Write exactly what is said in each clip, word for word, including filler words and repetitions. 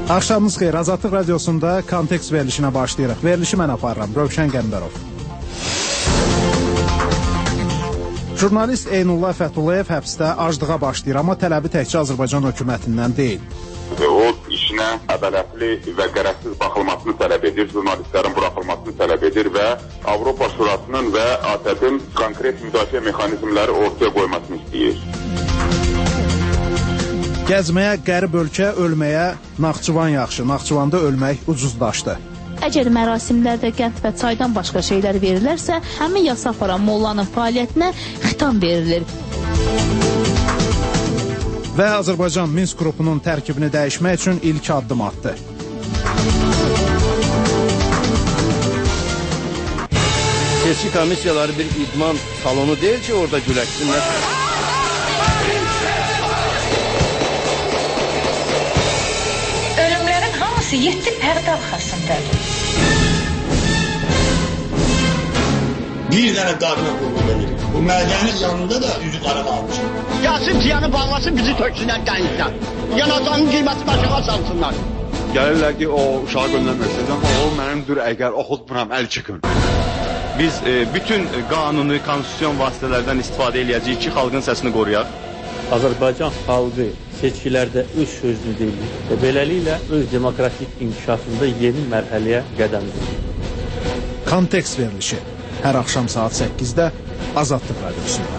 Axşamınız xeyir. Azadlıq radiosunda kontekst verilişinə başlayırıq. Verilişi mən aparıram. Rövşən Qəmbərov. Jurnalist Eynullah Fəthullayev həbsdə aclığa başlayır, amma tələbi təkcə Azərbaycan hökumətindən deyil. O işinə ədalətli və qərəzsiz baxılmasını tələb edir, jurnalistlərin buraxılmasını tələb edir və Avropa Şurasının və A T Ə-nin konkret müdafiə mexanizmləri ortaya qoymasını istəyir. Gəzməyə qərib ölkə, ölməyə Naxçıvan yaxşı, Naxçıvanda ölmək ucuzlaşdı. Əgər mərasimlərdə qənd və çaydan başqa şeylər verilərsə, həmin yasa aparan mollanın fəaliyyətinə xitam verilir. Və Azərbaycan Minsk qrupunun tərkibini dəyişmək üçün ilk addım atdı. Seçki komissiyaları bir idman salonu deyil ki, orada güləşsinlər. Ölümlərin hamısı yeddi pərdə arxasındadır. Bir dənə qadına qulluq edir. Bu mədənin yanında da üzü qara qalmışdır. Gəlsin tiyanı bağlasın, bizi töksünlər dənizdən. Yanacağının qiyməti başına salsınlar. Gəlirlər ki, o uşağı göndərmək amma o mənimdir, əgər oxutmuram, əl çıxın. Biz e, bütün qanuni, konstitusyon vasitələrdən istifadə edəcəyik ki, xalqın səsini qoruyaq. Azərbaycan xalqı seçkilərdə öz sözünü deyir və beləliklə öz demokratik inkişafında yeni mərhələyə qədəm qoyur. Kontekst verilişi hər axşam saat səkkizdə Azadlıq radiosunda.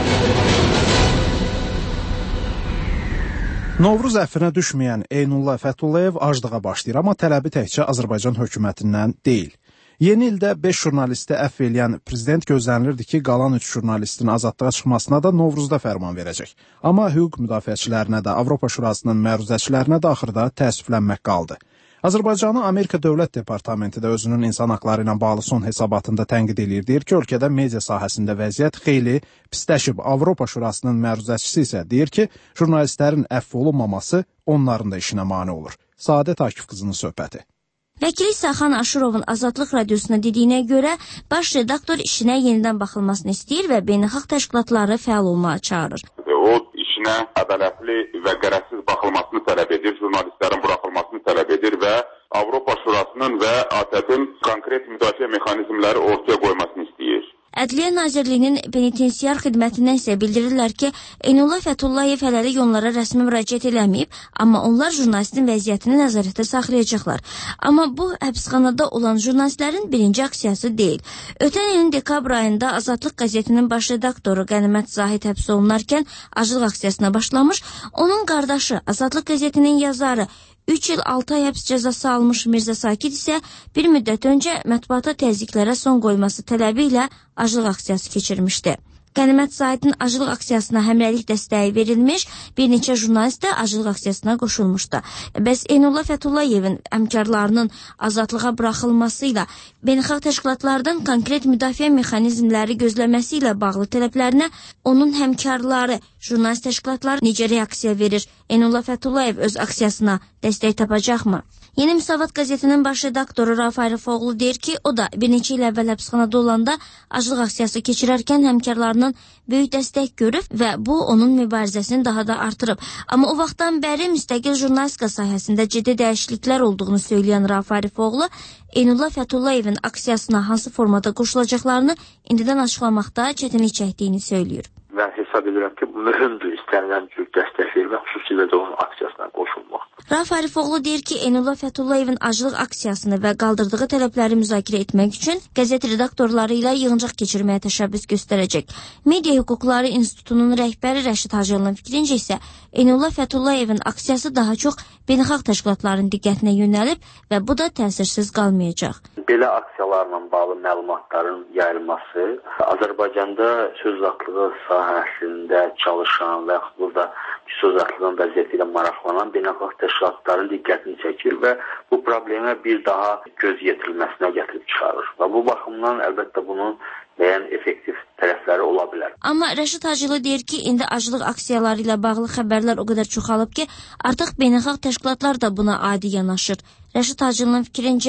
Novruz əfrinə düşməyən Eynullah Fəthullayev aclığa başlayır, amma tələbi təkcə Azərbaycan hökumətindən deyil. Yeni ildə beş jurnalisti əfv eləyən prezident gözlənilirdi ki, qalan üç jurnalistin azadlığa çıxmasına da Novruzda fərman verəcək. Amma hüquq müdafiəçilərinə də, Avropa Şurasının məruzəçilərinə də axırda təəssüflənmək qaldı. Azərbaycanı Amerika Dövlət Departamenti də özünün insan haqları ilə bağlı son hesabatında tənqid edir. Deyir ki, ölkədə media sahəsində vəziyyət xeyli pisləşib. Avropa Şurasının məruzəçisi isə deyir ki, jurnalistlərin əfv olunmaması onların da işinə mane olur. Saadət Akif qızının söhbəti. Vəkili Saxan Aşırovun Azadlıq radiosuna dediyinə görə, baş redaktor işinə yenidən baxılmasını istəyir və beynəlxalq təşkilatları fəal olmağa çağırır. O işinə ədalətli və qərəzsiz baxılmasını tələb edir, jurnalistlərin buraxılmasını tələb edir və Avropa Şurasının və A T Ə-nin konkret müdafiə mexanizmləri ortaya qoymasını istəyir. Ədliyyə Nazirliyinin penitensiar xidmətindən isə bildirirlər ki, Eynullah Fəthullayev hələlik onlara rəsmi müraciət eləməyib, amma onlar jurnalistin vəziyyətini nəzarətdə saxlayacaqlar. Amma bu, həbsxanada olan jurnalistlərin birinci aksiyası deyil. Ötən ilin dekabr ayında Azadlıq qəzetinin baş redaktoru Qənimət Zahid həbs olunarkən aclıq aksiyasına başlamış, onun qardaşı Azadlıq qəzetinin yazarı üç il altı ay həbs cəzası almış Mirzə Sakit isə bir müddət öncə mətbuata təzyiqlərə son qoyması tələbi ilə aclıq aksiyası keçirmişdi. Qənimət Zahidin aclıq aksiyasına həmrəylik dəstəyi verilmiş, bir neçə jurnalist də aclıq aksiyasına qoşulmuşdu. Bəs Eynullah Fətullayevin həmkarlarının azadlığa buraxılması ilə beynəlxalq təşkilatlardan konkret müdafiə mexanizmləri gözləməsi ilə bağlı tələblərinə onun həmkarları, jurnalist təşkilatları necə reaksiya verir? Eynullah Fəthullayev öz aksiyasına dəstək tapacaqmı? Yeni Müsavat qəzetinin baş redaktoru Rauf Arıfoğlu deyir ki, o da bir neçə il əvvəl həbsxanada olanda aclıq aksiyası keçirərkən həmkarlarının böyük dəstək görüb və bu onun mübarizəsini daha da artırıb. Amma o vaxtdan bəri müstəqil jurnalistika sahəsində ciddi dəyişikliklər olduğunu söyləyən Rauf Arıfoğlu, Eynullah Fətullayevin aksiyasına hansı formada qoşulacaqlarını indidən açıqlamaqda çətinlik çəkdiyini söyləyir. Mən hesab edirəm ki, bu mühümdür istənilən cür dəstək vermək, xüsusilə də onun aksiyasına qoşulmaq. Rauf Arıfoğlu deyir ki, Eynullah Fətullayevin aclıq aksiyasını və qaldırdığı tələbləri müzakirə etmək üçün qəzet redaktorları ilə yığıncaq keçirməyə təşəbbüs göstərəcək. Media Hüquqları İnstitutunun rəhbəri Rəşid Hacıoğlu'nun fikrincə isə Eynullah Fətullayevin aksiyası daha çox beynəlxalq təşkilatların diqqətinə yönəlib və bu da təsirsiz qalmayacaq. Belə aksiyalarla bağlı məlumatların yayılması Azərbaycanda söz azadlığı sahəsində çalışan və burada söz azadlığının vəziyyəti ilə maraqlanan beynəlxalq təşkilatların diqqətini çəkir və bu problemə bir daha göz yetirilməsinə gətirib çıxarır. Və bu baxımdan əlbəttə bunun müəyyən effektiv tərəfləri ola bilər. Amma Rəşid Hacılı deyir ki, indi aclıq aksiyaları ilə bağlı xəbərlər o qədər çoxalıb ki, artıq beynəlxalq təşkilatlar da buna adi yanaşır. Rəşid Hacılı'nın fikrincə,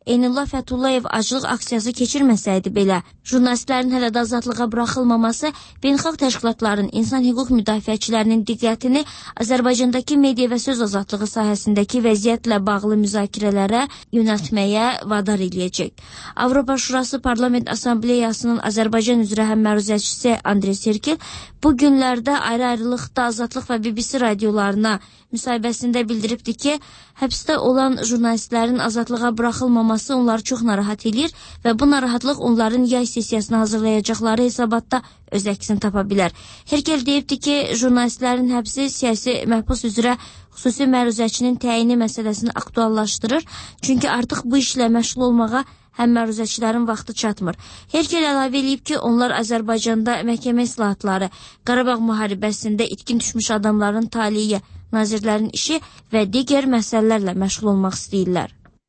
Eynullah Fəthullayev aclıq aksiyası keçirməsəydi belə, jurnalistlərin hələ də azadlığa buraxılmaması beynəlxalq təşkilatların, insan hüquq müdafiəçilərinin diqqətini Azərbaycandakı media və söz azadlığı sahəsindəki vəziyyətlə bağlı müzakirələrə yönəltməyə vadar eləyəcək. Avropa Şurası Parlament Assambleyasının Azərbaycan üzrə həmməruzəçisi Andrey Serkil bu günlərdə ayrı-ayrılıqda Azadlıq və B B C radiolarına müsahibəsində bildiribdi ki, həbsdə olan jurnalistlərin azadlığa buraxılmaması onları çox narahat edir və bu narahatlıq onların yay sessiyasına hazırlayacaqları hesabatda öz əksini tapa bilər. Herkel deyibdi ki, jurnalistlərin həbsi siyasi məhbus üzrə xüsusi məruzəçinin təyini məsələsini aktuallaşdırır, çünki artıq bu işlə məşğul olmağa həmməruzəçilərin vaxtı çatmır. Herkel əlavə eləyib ki, onlar Azərbaycanda məhkəmə islahatları, Qarabağ müharibəsində itkin düşmüş adamların taliyi, nazirlərin işi və digər məsələlərlə məşğul olmaq istəyirlər.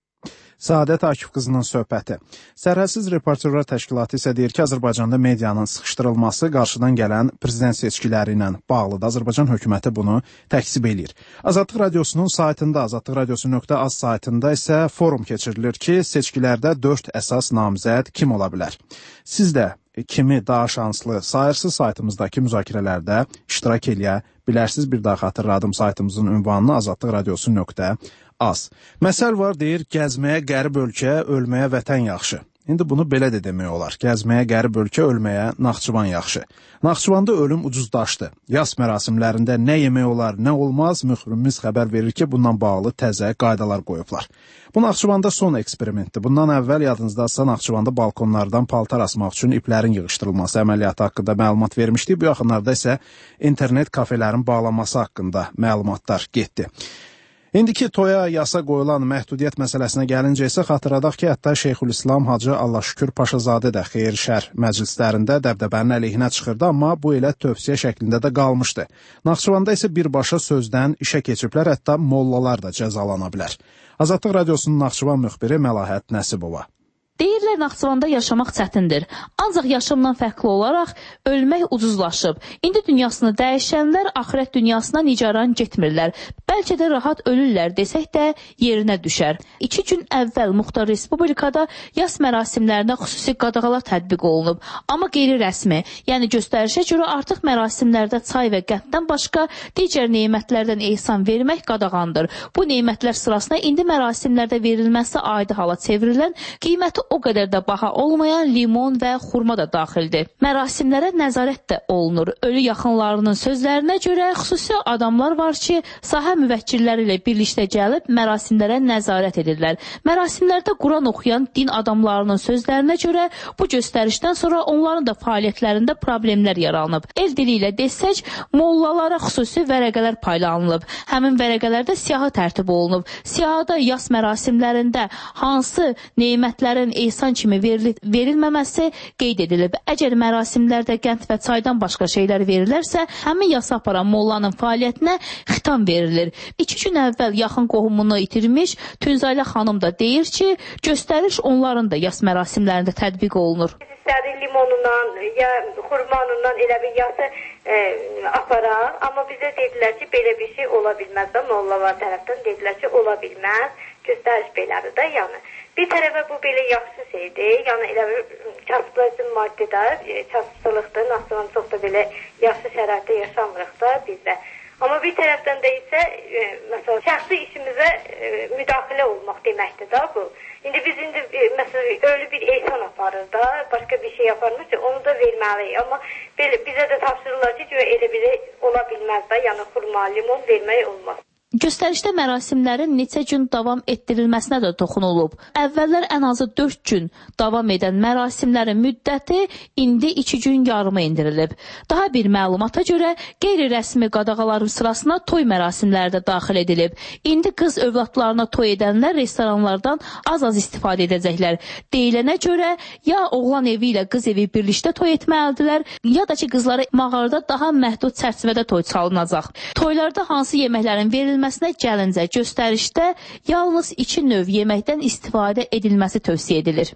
Səadət Akif qızının söhbəti. Sərhədsiz Reporterlər Təşkilatı isə deyir ki, Azərbaycanda medianın sıxışdırılması qarşıdan gələn prezident seçkiləri ilə bağlıdır. Azərbaycan hökuməti bunu təksib eləyir. Azadlıq Radiosunun saytında, azadlıq radiosu nöqtə az saytında isə forum keçirilir ki, seçkilərdə dörd əsas namizəd kim ola bilər? Siz də kimi daha şanslı sayırsız saytımızdakı müzakirələrdə iştirak eləyə bilərsiniz. Bir daha xatırladım, saytımızın ünvanını azadlıq radiosu nöqtə az. Məsəl var, deyir, gəzməyə qərib ölkə, ölməyə vətən yaxşı. İndi bunu belə də demək olar. Gəzməyə qərib ölkə, ölməyə Naxçıvan yaxşı. Naxçıvanda ölüm ucuzdaşdı. Yas mərasimlərində nə yemək olar, nə olmaz, müxbirimiz xəbər verir ki, bundan bağlı təzə qaydalar qoyublar. Bu Naxçıvanda son eksperimentdir. Bundan əvvəl yadınızdadsa Naxçıvanda balkonlardan paltar asmaq üçün iplərin yığışdırılması əməliyyatı haqqında məlumat vermişdik. Bu yaxınlarda isə internet kafelerin bağlanması haqqında məlumatlar getdi. İndiki toya yasa qoyulan məhdudiyyət məsələsinə gəlincə isə xatırladaq ki, hətta Şeyxülislam Hacı Allahşükür Paşazadə də xeyir-şər məclislərində dəbdəbənin əleyhinə çıxırdı, amma bu elə tövsiyə şəklində də qalmışdı. Naxçıvanda isə birbaşa sözdən işə keçiblər, hətta mollalar da cəzalana bilər. Azadlıq Radiosunun Naxçıvan müxbiri Məlahət Nəsibova. Deyirlər, Naxçıvanda yaşamaq çətindir. Ancaq yaşamdan fərqli olaraq ölmək ucuzlaşıb. İndi dünyasını dəyişənlər axirət dünyasına nicaran getmirlər. Bəlkə də rahat ölürlər desək də yerinə düşər. İki gün əvvəl Muxtar Respublikada yas mərasimlərinə xüsusi qadağalar tətbiq olunub. Amma qeyri-rəsmi, yəni göstərişə görə artıq mərasimlərdə çay və qənddən başqa digər nemətlərdən ehsan vermək qadağandır. Bu nemətlər sırasına indi mərasimlərdə verilməsi adi hala çevrilən, qiyməti o qədər də baha olmayan limon və xurma da daxildir. Mərasimlərə nəzarət də olunur. Ölü yaxınlarının sözlərinə görə xüsusi adamlar var ki, sahə müvəkkilləri ilə birlikdə gəlib mərasimlərə nəzarət edirlər. Mərasimlərdə Quran oxuyan din adamlarının sözlərinə görə bu göstərişdən sonra onların da fəaliyyətlərində problemlər yaranıb. El dili ilə desək, mollalara xüsusi vərəqələr paylanılıb. Həmin vərəqələrdə siyahı tərtib olunub. Siyahıda yas mərasimlərində hansı nemətlərin ehsan kimi verilib, verilməməsi qeyd edilib. Əgər mərasimlərdə qənd və çaydan başqa şeylər verilərsə, həmin yasa aparan mollanın fəaliyyətinə xitam verilir. İki gün əvvəl yaxın qohumunu itirmiş Tünzaylə xanım da deyir ki, göstəriş onların da yas mərasimlərində tətbiq olunur. İstədi limonundan, ya xurmanından elə bir yası e, aparan, amma bizə dedilər ki, belə bir şey ola bilməz də, mollalar tərəfdən dedilər ki, ola bilməz, göstəriş belədir də, yəni. Bir tərəfə bu belə yaxşı şeydir, yəni elə bir kasıblayıcı maddədir, kasıbçılıqdır, Naxçıvan çox da belə yaxşı şəraitdə yaşamırıq da bizdə. Amma bir tərəfdən də isə, e, məsələn, şəxsi işimizə e, müdaxilə olmaq deməkdir da bu. İndi biz indi, e, məsələn, ölü bir ehsan aparır da, başqa bir şey yaparmışsa, onu da verməliyik. Amma belə, bizə də tapşırırlar ki, elə belə ola bilməz da, yəni xurma, limon vermək olmaz. Göstərişdə mərasimlərin neçə gün davam etdirilməsinə də toxunulub. Əvvəllər ən azı dörd gün davam edən mərasimlərin müddəti indi iki gün yarıma indirilib. Daha bir məlumata görə qeyri-rəsmi qadağaların sırasına toy mərasimləri də daxil edilib. İndi qız övladlarına toy edənlər restoranlardan az-az istifadə edəcəklər. Deyilənə görə ya oğlan evi ilə qız evi birlikdə toy etməlidirlər, ya da ki qızlara mağarada daha məhdud çərçivədə toy çalınacaq. Toylarda hansı yeməklərin verilməsi Məsələ gəlincə göstərişdə yalnız iki növ yeməkdən istifadə edilməsi tövsiyə edilir.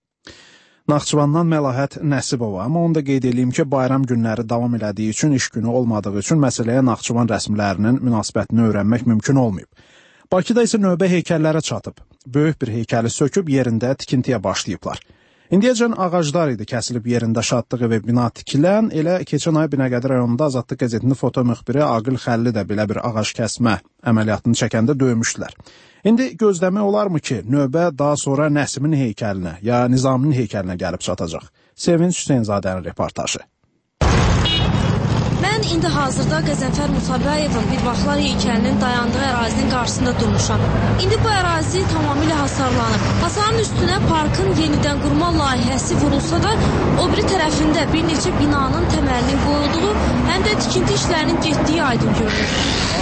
Naxçıvandan Məlahət Nəsibova, amma onu da qeyd edeyim ki, bayram günləri davam elədiyi üçün, iş günü olmadığı üçün məsələyə Naxçıvan rəsmilərinin münasibətini öyrənmək mümkün olmayıb. Bakıda isə növbə heykəllərə çatıb. böyük bir heykəli söküb yerində tikintiyə başlayıblar. İndiyəcən ağaclar idi kəsilib yerində şadlığı və bina tikilən, elə keçən ay Binəqədi rayonunda Azadlıq qəzetinin foto müxbiri Aqil Xəlli də belə bir ağac kəsmə əməliyyatını çəkəndə döymüşdülər. İndi gözləmək olarmı ki, növbə daha sonra Nəsimin heykəlinə ya Nizaminin heykəlinə gəlib çatacaq? Sevinç Hüseynzadənin reportajı. Mən indi hazırda Qəzənfər Musabəyevin bir vaxtlar heykəlinin dayandığı ərazinin qarşısında durmuşam. İndi bu ərazi tamamilə hasarlanıb. Hasarın üstünə parkın yenidən qurma layihəsi vurulsa da, o biri tərəfində bir neçə binanın təməlinin qoyulduğu, həm də tikinti işlərinin getdiyi aydın görünür.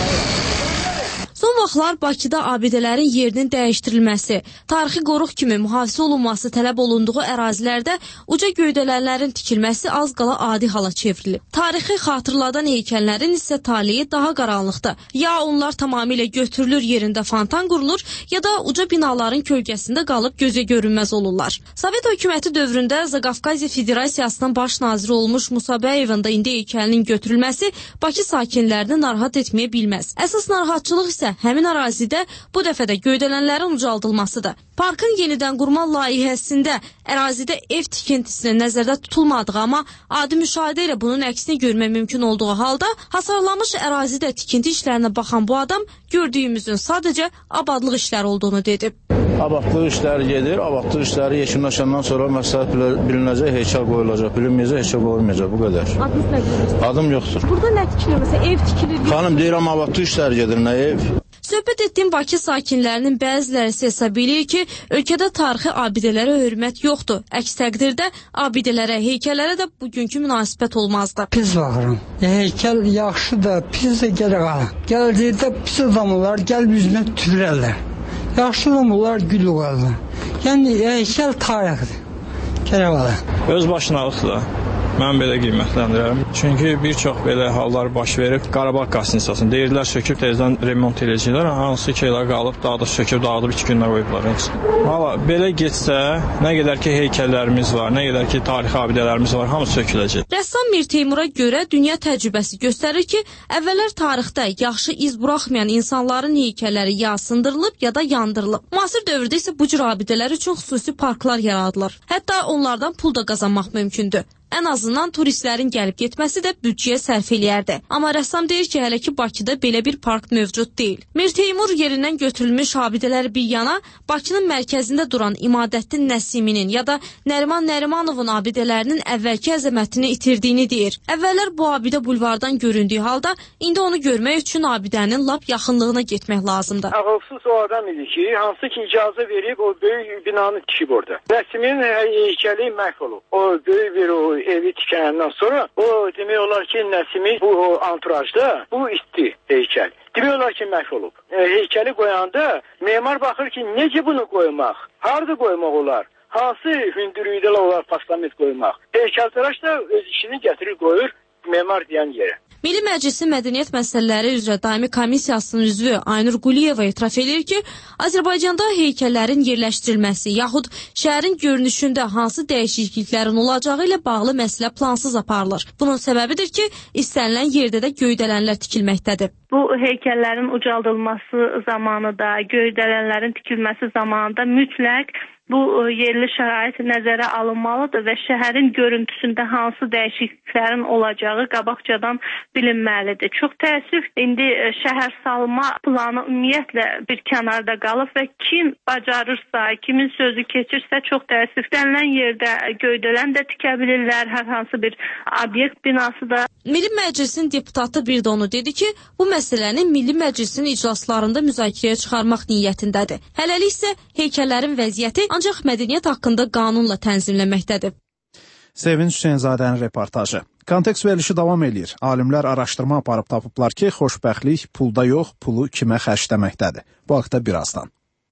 Son vaxtlar Bakıda abidələrin yerinin dəyişdirilməsi, tarixi qoruq kimi mühafizə olunması tələb olunduğu ərazilərdə uca göydələnlərin tikilməsi az qala adi hala çevrilib. Tarixi xatırladan heykəllərin isə taleyi daha qaranlıqda. Ya onlar tamamilə götürülür, yerində fontan qurulur, ya da uca binaların kölgəsində qalıb gözə görünməz olurlar. Sovet hökuməti dövründə Zaqafqaziya Federasiyasının baş naziri olmuş Musabəyevin də indi heykəlinin götürülməsi Bakı sakinlərini narahat etməyə bilməz. Əsas narahatçılıq isə həmin ərazidə bu dəfə də göydələnlərin ucaldılmasıdır. Parkın yenidən qurma layihəsində ərazidə ev tikintisinin nəzərdə tutulmadığı, amma adi müşahidə ilə bunun əksini görmək mümkün olduğu halda hasarlanmış ərazidə tikinti işlərinə baxan bu adam gördüyümüzün sadəcə abadlıq işləri olduğunu dedi. Abadlıq işləri gedir, abadlıq işləri yekunlaşandan sonra məsləhət bilinəcək, heykəl qoyulacaq, bilinməyəcək, heykəl qoyulmayacaq, bu qədər. Adınız nə gedir? Adım yoxdur. Burada nə tikilir? Məsələn, ev tikilir? Xanım, deyirəm, abadlıq işləri gedir, nə ev? Söhbət etdiyim Bakı sakinlərinin bəziləri hesab edir ki, ölkədə tarixi abidələrə hörmət yoxdur. Əks təqdirdə abidələrə, heykəllərə də bugünkü münasibət olmazdı. Pis baxıram. Heykəl yaxşı da, pis də gələ qalın. Gəldikdə pis adamlar gəlib üzünə tüpürərlər. Yaxşı adamlar gül qoyarlar. Yəni heykəl tarixdir. Gələ qalın. Öz başınalıqdır da. Mən belə qiymətləndirəm. Çünki bir çox belə hallar baş verib Qarabağ Konstitusiyasını deyirlər, söküb tezdən remont edəcəklər, hansı ki elə qalıb daha da söküb dağıdıb iki gündə qoyublar. Valla belə getsə, nə qədər ki heykəllərimiz var, nə qədər ki tarixi abidələrimiz var, hamısı söküləcək. Rəssam Mir Teymura görə dünya təcrübəsi göstərir ki, əvvəllər tarixdə yaxşı iz buraxmayan insanların heykəlləri ya sındırılıb, ya da yandırılıb. Müasir dövrdə isə bu cür abidələr üçün xüsusi parklar yaradılır. Hətta onlardan pul da qazanmaq mümkündür. Ən azından turistlərin gəlib getməsi də büdcəyə sərf eləyərdi. Amma rəssam deyir ki, hələ ki Bakıda belə bir park mövcud deyil. Mir Teymur yerindən götürülmüş abidələri bir yana, Bakının mərkəzində duran İmadəddin Nəsiminin ya da Nəriman Nərimanovun abidələrinin əvvəlki əzəmətini itirdiyini deyir. Əvvəllər bu abidə bulvardan göründüyü halda, indi onu görmək üçün abidənin lap yaxınlığına getmək lazımdır. Ağılsız o adam idi ki, hansı ki icazə verib o böyük binanı tikib orada. Nəsimin heykəli məhv olub. O böyük bir o evi tikəndən sonra o demək olar ki, Nəsimi bu anturajda bu isti heykəl. Demək olar ki, məhv olub. E, heykəli qoyanda memar baxır ki, necə bunu qoymaq? Harada qoymaq olar? Hansı hündürlükdə olar postament qoymaq? Heykəltaraş da öz işini gətirir, qoyur memar deyən yerə. Milli Məclisin Mədəniyyət Məsələləri üzrə Daimi Komissiyasının üzvü Aynur Quliyeva etiraf edir ki, Azərbaycanda heykəllərin yerləşdirilməsi yaxud şəhərin görünüşündə hansı dəyişikliklərin olacağı ilə bağlı məsələ plansız aparılır. Bunun səbəbidir ki, istənilən yerdə də göydələnlər tikilməkdədir. Bu heykəllərin ucaldılması zamanı da, göydələnlərin tikilməsi zamanı da mütləq bu yerli şərait nəzərə alınmalıdır və şəhərin görüntüsündə hansı dəyişikliklərin olacağı qabaqcadan bilinməlidir. Çox təəssüf, indi şəhər salma planı ümumiyyətlə bir kənarda qalıb və kim bacarırsa, kimin sözü keçirsə çox təəssüf, istənilən yerdə göydələn də tikə bilirlər, hər hansı bir obyekt binası da. Milli Məclisin deputatı bir də onu dedi ki, bu məsələni Milli Məclisin iclaslarında müzakirəyə çıxarmaq niyyətindədir. Hələlik isə heykəllərin vəziyyəti ancaq mədəniyyət haqqında qanunla tənzimlənməkdədir. Sevinç Hüseynzadənin reportajı. Kontekst verilişi davam edir. Alimlər araşdırma aparıb tapıblar ki, xoşbəxtlik pulda yox, pulu kimə xərcləməkdədir. Bu haqda birazdan.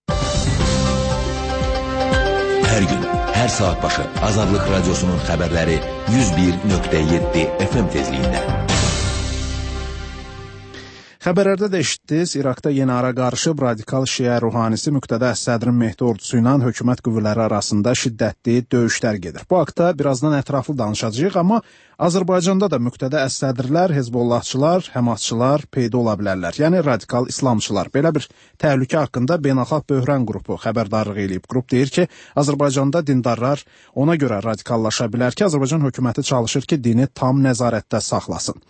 Hər gün, hər saat başı Azadlıq Radiosunun xəbərləri yüz bir nöqtə yeddi F M tezliyində. Xəbərlərdə də eşitdiniz, İraqda yeni ara qarışıb radikal şiə ruhanisi Müqtədə Əs-Sədrin Mehdi ordusu ilə hökumət qüvvələri arasında şiddətli döyüşlər gedir. Bu haqda birazdan ətraflı danışacağıq, amma Azərbaycanda da Müqtədə Əs-Sədrlər, Hezbollahçılar, Həmasçılar peyda ola bilərlər, yəni radikal İslamçılar. Belə bir təhlükə haqqında Beynəlxalq Böhran qrupu xəbərdarlıq eləyib. Qrup deyir ki, Azərbaycanda dindarlar ona görə radikallaşa bilər ki, Azərbaycan hökuməti çalışır ki, dini tam nəzarətdə saxlasın.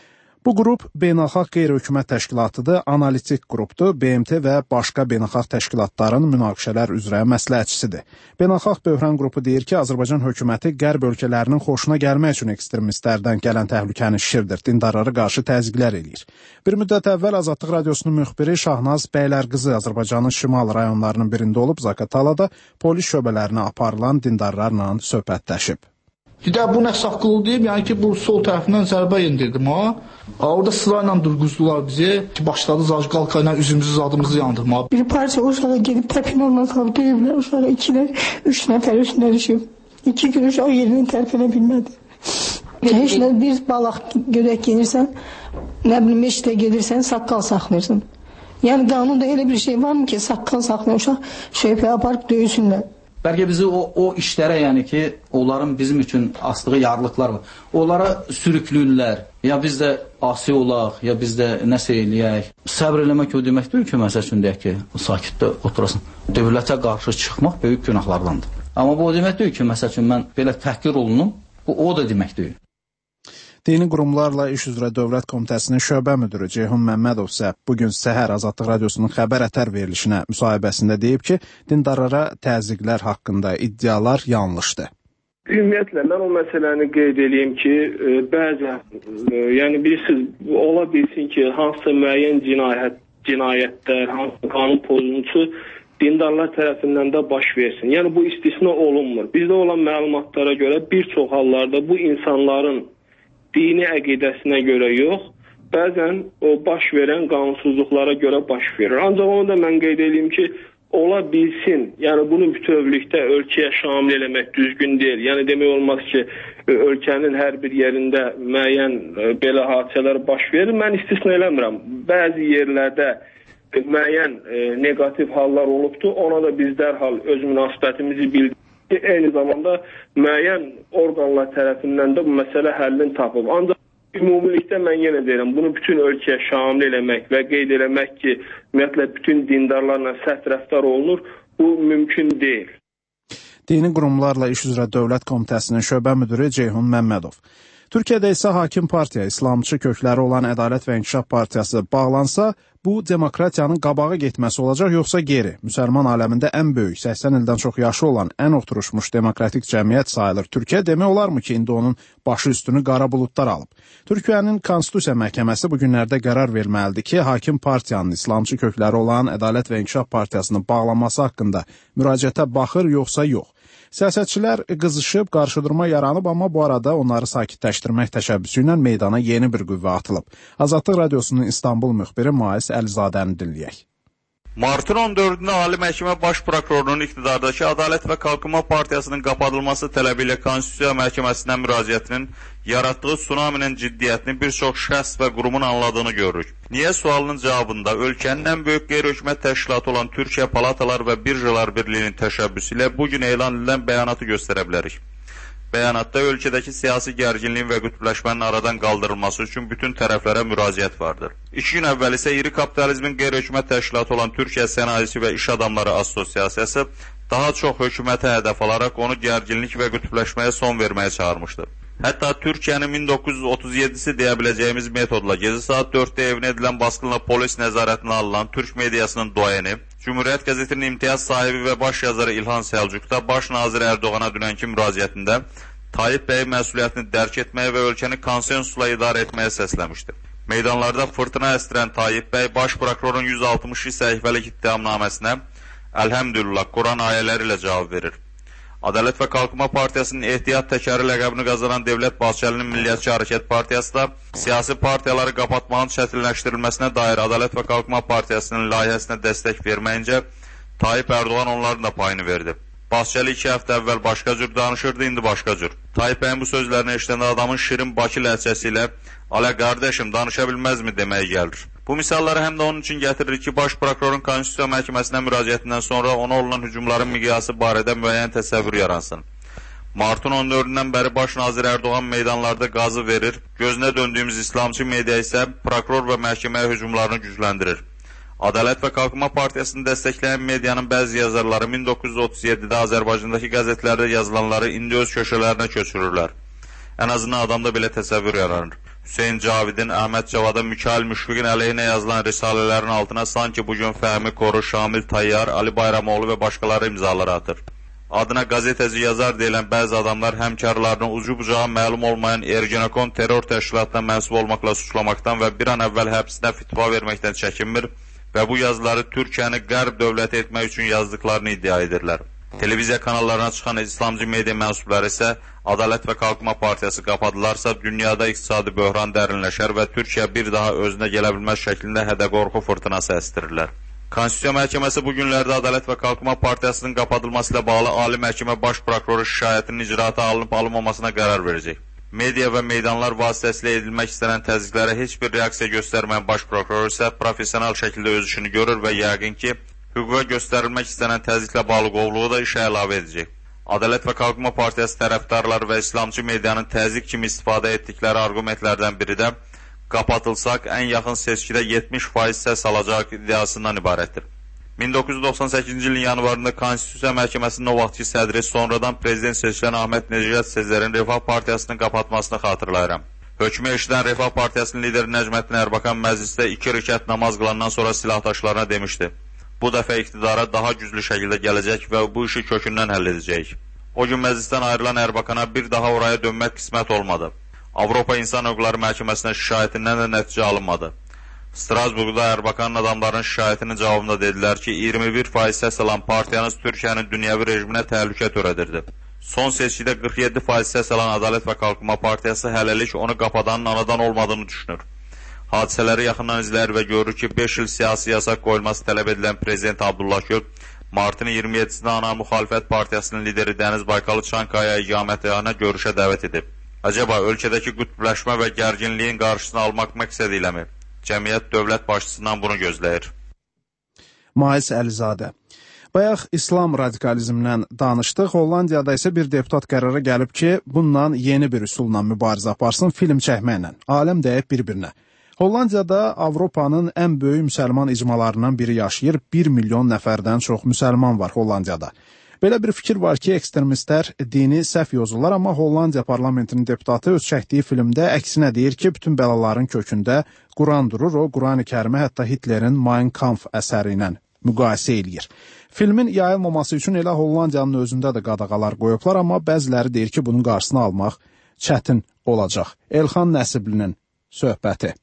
Bu qrup beynəlxalq qeyri-hökumət təşkilatıdır, analitik qrupdur, B M T və başqa beynəlxalq təşkilatların münaqişələr üzrə məsləhətçisidir. Beynəlxalq Böhran qrupu deyir ki, Azərbaycan hökuməti qərb ölkələrinin xoşuna gəlmək üçün ekstremistlərdən gələn təhlükəni şişirdir, dindarlara qarşı təzyiqlər eləyir. Bir müddət əvvəl Azadlıq Radiosunun müxbiri Şahnaz Bəylərqızı Azərbaycanın şimal rayonlarının birində olub, Zaqatalada polis şöbələrinə aparılan dindarlarla söhbətləşib. Bir də bu nə saqqılı deyib, yəni ki, bu sol tərəfindən zərbə yendirdim ha. Orada sırayla durğuzdular bizi ki, başladı zajqalka ilə üzümüzü, zadımızı yandırmağa. Bir parça uşağa gedib təpinanla salıb deyiblər, uşağa ikilər, üç nəfər üstünə düşüb. İki gün uşaq yerindən tərpənə bilmədi. Heç nə bir balaq görək gelirsən, nə bilim meşdə gedirsən, saqqal saxlayırsan. Yəni qanunda elə bir şey varmı ki, saqqal saxlayan uşaq şöhbə aparıb döyüsünlər. Bəlkə bizi o, o işlərə, yəni ki, onların bizim üçün asdığı yarlıqlar var. Onlara sürüklüyürlər, ya biz də asi olaq, ya biz də nəsə eləyək. Səbr eləmək o demək deyil ki, məsəl üçün deyək ki, sakitdə oturasın. Dövlətə qarşı çıxmaq böyük günahlardandır. Amma bu o demək deyil ki, məsəl üçün mən belə təhqir olunum, bu o da demək deyil. Dini qurumlarla iş üzrə Dövlət Komitəsinin şöbə müdürü Ceyhun Məmmədov isə bugün səhər Azadlıq Radiosunun xəbər ətər verilişinə müsahibəsində deyib ki, dindarlara təzyiqlər haqqında iddialar yanlışdır. Ümumiyyətlə, mən o məsələni qeyd edeyim ki, e, bəzən, e, yəni bilirsiniz, ola bilsin ki, hansısa müəyyən cinayət, cinayətlər, hansısa qanun pozuntusu dindarlar tərəfindən də baş versin. Yəni bu istisna olunmur. Bizdə olan məlumatlara görə bir çox hallarda bu insanların dini əqidəsinə görə yox, bəzən o baş verən qanunsuzluqlara görə baş verir. Ancaq onu da mən qeyd edeyim ki, ola bilsin, yəni bunu bütövlükdə ölkəyə şamil eləmək düzgün deyil. Yəni demək olmaz ki, ölkənin hər bir yerində müəyyən belə hadisələr baş verir. Mən istisna eləmirəm. Bəzi yerlərdə müəyyən negativ hallar olubdur. Ona da biz dərhal öz münasibətimizi bildik. Eyni zamanda müəyyən orqanlar tərəfindən də bu məsələ həllini tapıb. Ancaq ümumilikdə mən yenə deyirəm, bunu bütün ölkəyə şamil eləmək və qeyd eləmək ki, ümumiyyətlə bütün dindarlarla sərt rəftar olunur, bu mümkün deyil. Dini qurumlarla iş üzrə Dövlət Komitəsinin şöbə müdürü Ceyhun Məmmədov. Türkiyədə isə hakim partiya, İslamçı kökləri olan Ədalət və İnkişaf Partiyası bağlansa, bu demokratiyanın qabağa getməsi olacaq, yoxsa geri? Müsəlman aləmində ən böyük, səksən ildən çox yaşı olan, ən oturuşmuş demokratik cəmiyyət sayılır. Türkiyə demək olarmı ki, indi onun başı üstünü qara buludlar alıb? Türkiyənin Konstitusiya Məhkəməsi bu günlərdə qərar verməlidir ki, hakim partiyanın İslamçı kökləri olan Ədalət və İnkişaf Partiyasının bağlanması haqqında müraciətə baxır, yoxsa yox? Siyasətçilər qızışıb, qarşıdurma yaranıb, amma bu arada onları sakitləşdirmək təşəbbüsü ilə meydana yeni bir qüvvə atılıb. Azadlıq Radiosunun İstanbul müxbiri Mais Əlizadəni dinləyək. Martın on dördündə Ali Məhkəmə Baş Prokurorunun iqtidardakı Ədalət və Qalxınma Partiyasının qapadılması tələbi ilə Konstitusiya Məhkəməsinə müraciətinin yaratdığı tsunaminin ciddiyyətini bir çox şəxs və qurumun anladığını görürük. Niyə sualının cavabında ölkənin ən böyük qeyri-hökumət təşkilatı olan Türkiyə Palatalar və Birjalar Birliyinin təşəbbüsü ilə bugün elan edilən bəyanatı göstərə bilərik. Bəyanatda ölkədəki siyasi gərginliyin və qütbləşmənin aradan qaldırılması üçün bütün tərəflərə müraciət vardır. İki gün əvvəl isə iri kapitalizmin qeyri-hökumət təşkilatı olan Türkiyə Sənayesi və İş Adamları Assosiasiyası daha çox hökumətə hədəf alaraq onu gərginlik və qütbləşməyə son verməyə çağırmışdı. Hətta Türkiyənin min doqquz yüz otuz yeddisi deyə biləcəyimiz metodla gecə saat dörddə evinə edilən basqınla polis nəzarətinə alınan Türk mediasının duayeni, Cümhuriyyət qəzetinin imtiyaz sahibi və baş yazarı İlhan Səlcuqda baş nazir Ərdoğana dünənki müraciətində Tayyip bəyi məsuliyyətini dərk etməyə və ölkəni konsensusla idarə etməyə səsləmişdi. Meydanlarda fırtına əstirən Tayyip bəy baş prokurorun yüz altmış səhifəlik ittihamnaməsinə Əlhəmdülillah Quran ayələri ilə cavab verir. Ədalət və Qalxınma Partiyasının ehtiyat təkəri ləqəbini qazanan Dövlət Bahçəlinin Milliyətçi Hərəkət Partiyası da siyasi partiyaları qapatmağın çətinləşdirilməsinə dair Ədalət və Qalxınma Partiyasının layihəsinə dəstək verməyincə Tayyip Ərdoğan onların da payını verdi. Bahçəli iki həftə əvvəl başqa cür danışırdı, indi başqa cür. Tayyip bəyin bu sözlərini eşidəndə adamın şirin Bakı ləhcəsi ilə "Alə qardaşım, danışa bilməzmi?" deməyə gəlir. Bu misalları həm də onun üçün gətiririk ki, Baş prokurorun Konstitusiya Məhkəməsinə müraciətindən sonra ona olunan hücumların miqyası barədə müəyyən təsəvvür yaransın. Martın on dördündən bəri Baş nazir Erdoğan meydanlarda qazı verir, gözünə döndüyümüz İslamçı media isə prokuror və məhkəməyə hücumlarını gücləndirir. Ədalət və Qalkınma Partiyasını dəstəkləyən medianın bəzi yazarları min doqquz yüz otuz yeddidə Azərbaycandakı qəzetlərdə yazılanları indi öz köşələrinə köçürürlər. Ən azından adamda belə təsəvvür yaranır. Hüseyn Cavidin, Əhməd Cavadın, Mikail Müşfiqin əleyhinə yazılan risalələrin altına sanki bugün Fəhmi Koru, Şamil Tayyar, Ali Bayramoğlu və başqaları imzaları atır. Adına qazetəci yazar deyilən bəzi adamlar həmkarlarını ucu bucağı məlum olmayan Ergenekon terror təşkilatına mənsub olmaqla suçlamaqdan və bir an əvvəl həbsinə fitva verməkdən çəkinmir və bu yazıları Türkiyəni qərb dövləti etmək üçün yazdıqlarını iddia edirlər. Televiziya kanallarına çıxan İslamcı media mənsubları isə Ədalət və Qalkınma Partiyası qapadılarsa, dünyada iqtisadi böhran dərinləşər və Türkiyə bir daha özünə gələ bilməz şəklində hədə-qorxu fırtınası əsdirirlər. Konstitusiya Məhkəməsi bu günlərdə Ədalət və Qalkınma Partiyasının qapadılması ilə bağlı Ali Məhkəmə Baş Prokuroru şikayətinin icraata alınıb-alınmamasına qərar verəcək. Media və meydanlar vasitəsilə edilmək istənən təzyiqlərə heç bir reaksiya göstərməyən Baş Prokuror isə professional şəkildə öz işini görür və yəqin ki, hüquqa göstərilmək istənən təzyiqlə bağlı qovluğu da işə əlavə edəcək. Ədalət və Qalkınma Partiyası tərəfdarları və İslamcı medianın təzyiq kimi istifadə etdikləri argumentlərdən biri də qapatılsaq, ən yaxın seçkidə yetmiş faiz səs alacaq iddiasından ibarətdir. min doqquz yüz doxsan səkkizinci ilin yanvarında Konstitusiya Məhkəməsinin o vaxtki sədri, sonradan prezident seçilən Ahmet Necdet Sezerin Refah Partiyasının qapatmasını xatırlayıram. Hökmü eşidən Refah Partiyasının lideri Nəcməddin Erbakan məclisdə iki rükət namaz qılandan sonra silahdaşlarına demişdi. Bu dəfə iqtidara daha güclü şəkildə gələcək və bu işi kökündən həll edəcək. O gün məclisdən ayrılan Erbakana bir daha oraya dönmək qismət olmadı. Avropa İnsan Hüquqları Məhkəməsinə şikayətindən də nəticə alınmadı. Strasburqda Erbakanın adamlarının şikayətinin cavabında dedilər ki, iyirmi bir faiz səs alan partiyanız Türkiyənin dünyəvi rejiminə təhlükə törədirdi. Son seçkidə qırx yeddi faiz səs alan Ədalət və Qalkınma Partiyası hələlik onu qapadanın anadan olmadığını düşünür. Hadisələri yaxından izləyir və görür ki, beş il siyasi yasaq qoyulması tələb edilən Prezident Abdullah Gül martın iyirmi yeddisində ana müxalifət partiyasının lideri Dəniz Baykalı Çankaya iqamətgahına görüşə dəvət edib. Acaba ölkədəki qütbləşmə və gərginliyin qarşısını almaq məqsədi iləmi? Cəmiyyət dövlət başçısından bunu gözləyir. Mais Əlizadə. Bayaq İslam radikalizmindən danışdıq. Hollandiyada isə bir deputat qərara gəlib ki, bundan yeni bir üsulla mübarizə aparsın, film çəkməklə. Aləm dəyib bir-birinə. Hollandiyada Avropanın ən böyük müsəlman icmalarından biri yaşayır. bir milyon nəfərdən çox müsəlman var Hollandiyada. Belə bir fikir var ki, ekstremistlər dini səhv yozurlar, amma Hollandiya parlamentinin deputatı öz çəkdiyi filmdə əksinə deyir ki, bütün bəlaların kökündə Quran durur. O, Qurani Kərimi hətta Hitlerin Mein Kampf əsəri ilə müqayisə eləyir. Filmin yayılmaması üçün elə Hollandiyanın özündə də qadağalar qoyublar, amma bəziləri deyir ki, bunun qarşısını almaq çətin olacaq. Elxan Nəsiblinin söhbəti.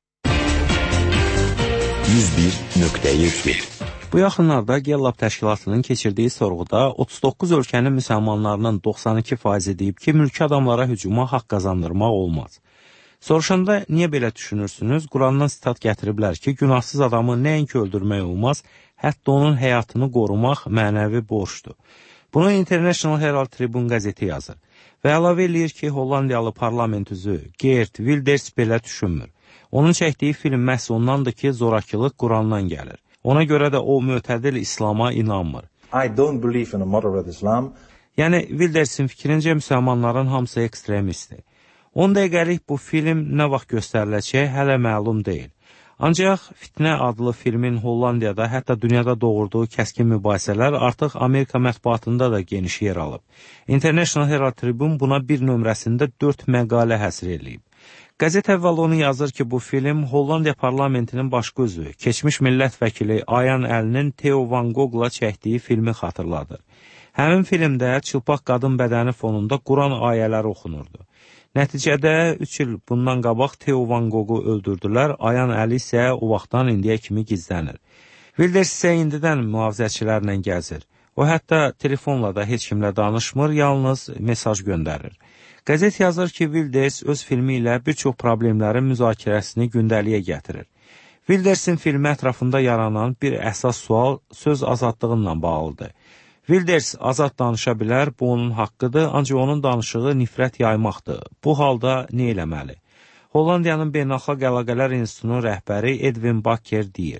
yüz bir nöqtə yüz bir. Bu yaxınlarda Gəlab təşkilatının keçirdiyi sorğuda otuz doqquz ölkənin müsəlmanlarının doxsan iki faizi deyib ki, mülki adamlara hücuma haqq qazandırmaq olmaz. Soruşanda niyə belə düşünürsünüz? Qurandan sitat gətiriblər ki, günahsız adamı nəinki öldürmək olmaz, hətta onun həyatını qorumaq mənəvi borcdur. Bunu International Herald Tribune qəzeti yazır və əlavə eləyir ki, Hollandiyalı parlament üzvü Geert Wilders belə düşünmür. Onun çəkdiyi film məhz ondandır ki, zorakılıq Qurandan gəlir. Ona görə də o mötədil İslama inanmır. I don't believe in a moderate Islam. Yəni, Wildersin fikrincə müsəlmanların hamısı ekstremistdir. on dəqiqəlik bu film nə vaxt göstəriləcək hələ məlum deyil. Ancaq Fitnə adlı filmin Hollandiyada, hətta dünyada doğurduğu kəskin mübahisələr artıq Amerika mətbuatında da geniş yer alıb. International Herald Tribune buna bir nömrəsində dörd məqalə həsr edilib. Qəzet əvvəl onu yazır ki, bu film Hollandiya parlamentinin başqa üzvü, keçmiş millət vəkili Ayan Əlinin Theo Van Goghla çəkdiyi filmi xatırladır. Həmin filmdə çılpaq qadın bədəni fonunda Quran ayələri oxunurdu. Nəticədə üç il bundan qabaq Theo Van Goghu öldürdülər, Ayan Əli isə o vaxtdan indiyə kimi gizlənir. Wilders isə indidən mühafizəçilərlə gəzir. O hətta telefonla da heç kimlə danışmır, yalnız mesaj göndərir. Qəzet yazır ki, Wilders öz filmi ilə bir çox problemlərin müzakirəsini gündəliyə gətirir. Wildersin filmi ətrafında yaranan bir əsas sual söz azadlığından bağlıdır. Wilders azad danışa bilər, bu onun haqqıdır, ancaq onun danışığı nifrət yaymaqdır. Bu halda nə eləməli? Hollandiyanın Beynəlxalq Əlaqələr İnstitutunun rəhbəri Edwin Bakker deyir.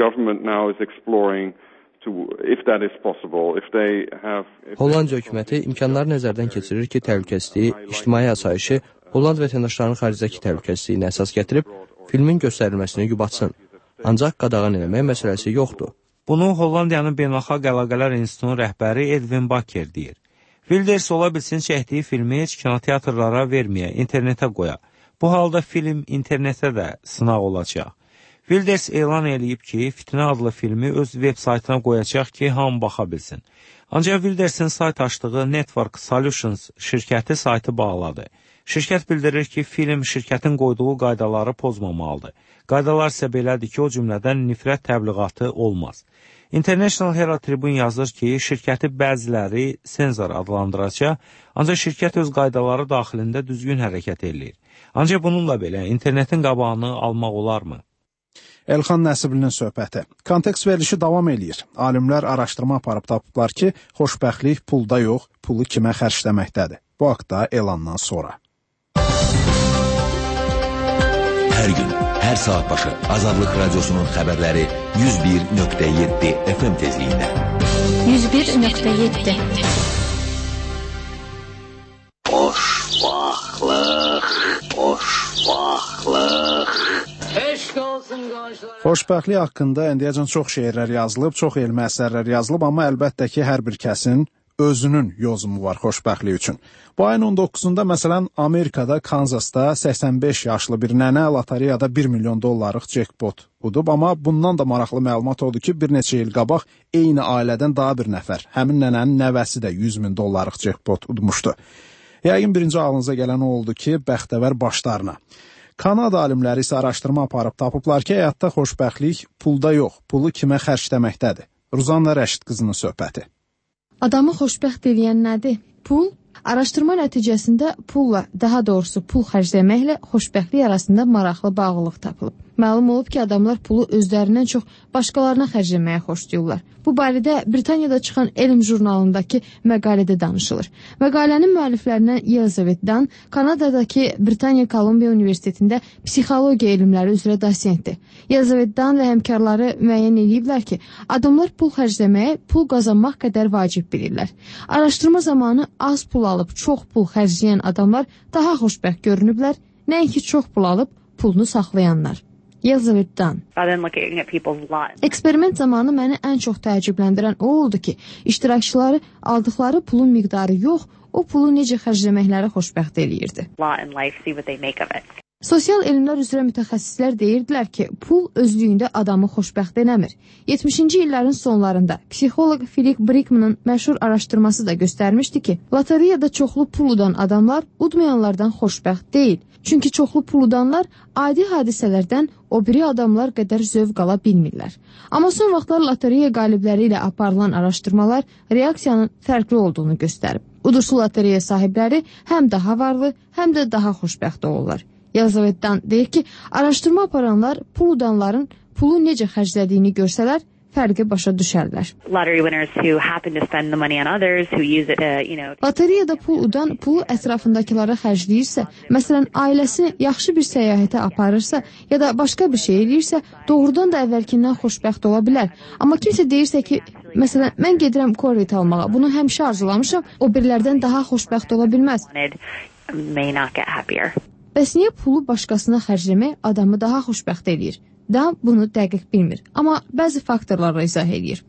Hollandiya hökuməti imkanları nəzərdən keçirir ki, təhlükəsizliyi, ictimai asayişi Holland vətəndaşlarının xaricdəki təhlükəsizliyini əsas gətirib filmin göstərilməsini yubatsın. Ancaq qadağan eləmək məsələsi yoxdur. Bunu Hollandiyanın Beynəlxalq Əlaqələr İnstitutunun rəhbəri Edwin Bakker deyir. Wilders ola bilsin çəkdiyi filmi heç kinoteatrlara verməyə, internetə qoya. Bu halda film internetə də sınaq olacaq. Wilders elan eləyib ki, Fitnə adlı filmi öz veb saytına qoyacaq ki, hamı baxa bilsin. Ancaq Wildersin sayt açdığı Network Solutions şirkəti saytı bağladı. Şirkət bildirir ki, film şirkətin qoyduğu qaydaları pozmamalıdır. Qaydalar isə belədir ki, o cümlədən nifrət təbliğatı olmaz. International Herald Tribune yazır ki, şirkəti bəziləri senzor adlandıracaq, ancaq şirkət öz qaydaları daxilində düzgün hərəkət edir. Ancaq bununla belə internetin qabağını almaq olarmı? Elxan Nəsiblinin söhbəti. Kontekst verilişi davam eləyir. Alimlər araşdırma aparıb tapıblar ki, xoşbəxtlik pulda yox, pulu kimə xərcləməkdədir. Bu haqda elandan sonra. Hər gün, hər saat başı Azadlıq Radiosunun xəbərləri yüz bir nöqtə yeddi F M tezliyində. yüz bir nöqtə yeddi Boş vaxtlıq, boş vaxtlıq. Xoşbəxtlik haqqında indiyəcən çox şeirlər yazılıb, çox elmi əsərlər yazılıb, amma əlbəttə ki, hər bir kəsin özünün yozumu var xoşbəxtlik üçün. Bu ayın on doqquzunda məsələn Amerikada, Kanzasda səksən beş yaşlı bir nənə lotereyada bir milyon dollarlıq jackpot udub, amma bundan da maraqlı məlumat oldu ki, bir neçə il qabaq eyni ailədən daha bir nəfər, həmin nənənin nəvəsi də yüz min dollarlıq jackpot udmuşdu. Yəqin birinci ağlınıza gələn o oldu ki, bəxtəvər başlarına. Kanada alimləri isə araşdırma aparıb tapıblar ki, həyatda xoşbəxtlik pulda yox, pulu kimə xərcləməkdədir. Ruzanna Rəşid qızının söhbəti. Adamı xoşbəxt edən nədir? Pul? Araşdırma nəticəsində pulla, daha doğrusu pul xərcləməklə xoşbəxtlik arasında maraqlı bağlılıq tapılıb. Məlum olub ki, adamlar pulu özlərindən çox başqalarına xərcləməyə xoşlayırlar. Bu barədə Britaniyada çıxan Elm jurnalındakı məqalədə danışılır. Məqalənin müəlliflərindən Elizabeth Dunn Kanadadakı Britaniya Kolumbiya Universitetində psixologiya elmləri üzrə dosentdir. Elizabeth Dunn və həmkarları müəyyən ediblər ki, adamlar pul xərcləməyə pul qazanmaq qədər vacib bilirlər. Araşdırma zamanı az pul alıb çox pul xərcləyən adamlar daha xoşbəxt görünüblər, nəinki çox pul alıb pulunu saxlayanlar. Elizabeth Dunn. Eksperiment zamanı məni ən çox təəccübləndirən o oldu ki, iştirakçıları aldıqları pulun miqdarı yox, o pulu necə xərcləməkləri xoşbəxt eləyirdi. Sosial elmlər üzrə mütəxəssislər deyirdilər ki, pul özlüyündə adamı xoşbəxt eləmir. yetmişinci illərin sonlarında psixoloq Philip Brickman'ın məşhur araşdırması da göstərmişdi ki, lotereyada çoxlu pul udan adamlar udmayanlardan xoşbəxt deyil. Çünki çoxlu pul udanlar adi hadisələrdən o biri adamlar qədər zövq ala bilmirlər. Amma son vaxtlar lotereya qalibləri ilə aparılan araşdırmalar reaksiyanın fərqli olduğunu göstərib. Uduşlu lotereya sahibləri həm daha varlı, həm də daha xoşbəxt olurlar. Elizabeth Dunn deyir ki, araşdırma aparanlar pul udanların pulu necə xərclədiyini görsələr, fərqi başa düşərlər. Lotereyada pul udan pulu ətrafındakilara xərcləyirsə, məsələn, ailəsini yaxşı bir səyahətə aparırsa ya da başqa bir şey eləyirsə, doğrudan da əvvəlkindən xoşbəxt ola bilər. Amma kimsə deyirsə ki, məsələn, mən gedirəm korvet almağa, bunu həmişə arzulamışam, o birilərdən daha xoşbəxt ola bilməz. Bəs niyə pulu başqasına xərcləmək adamı daha xoşbəxt eləyir? Da bunu dəqiq bilmir, amma bəzi faktorlarla izah edir.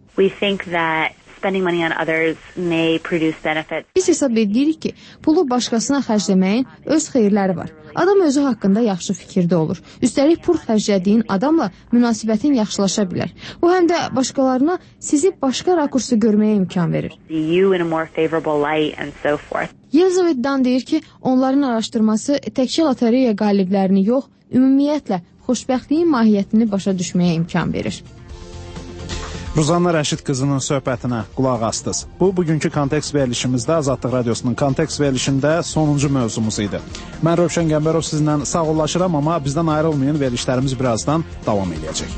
Biz hesab edirik ki, pulu başqasına xərcləməyin öz xeyirləri var. Adam özü haqqında yaxşı fikirdə olur. Üstəlik pul xərclədiyin adamla münasibətin yaxşılaşa bilər. Bu həm də başqalarına sizi başqa rakursu görməyə imkan verir. Elizabeth Dunn deyir ki, onların araşdırması təkcə lotereya qaliblərini yox, ümumiyyətlə xoşbəxtliyin mahiyyətini başa düşməyə imkan verir. Ruzanna Rəşid qızının söhbətinə qulaq astınız. Bu, bugünkü kontekst verilişimizdə Azadlıq Radiosunun kontekst verilişində sonuncu mövzumuz idi. Mən Rövşən Qəmbərov sizinlə sağollaşıram, amma bizdən ayrılmayın, verilişlərimiz birazdan davam edəcək.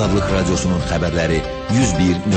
Azadlıq Radiosunun xəbərləri yüz bir